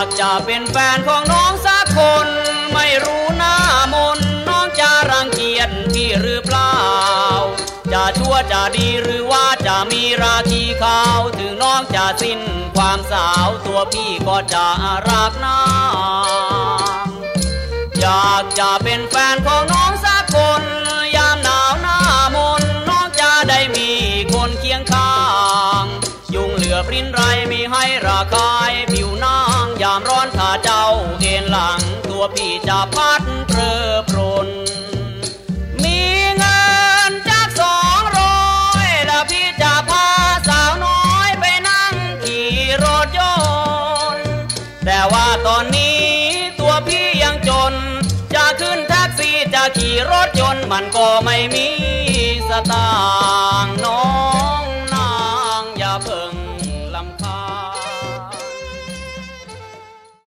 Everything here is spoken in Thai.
จะเป็นแฟนของน้องสักคนไม่รู้หน้ามนน้องจะรังเกียจพี่หรือเปล่าจะชั่วจะดีหรือว่าจะมีราคีขาวถึงน้องจะสิ้นความสาวตัวพี่ก็จะรักนางอยากจะเป็นแฟนของน้องสักคนยามหนาวหน้ามนน้องจะได้มีคนเคียงข้างยุงเหลือปริ้นไรมีให้ระคายผิวนางยามร้อนถ้าเจ้าเอ็นหลังตัวพี่จะพัดเพลิดเพลินมีเงินจาก200แล้วพี่จะพาสาวน้อยไปนั่งขี่รถยนต์แต่ว่าตอนนี้ตัวพี่ยังจนจะขึ้นแท็กซี่จะขี่รถยนต์มันก็ไม่มีสตางค์น้อย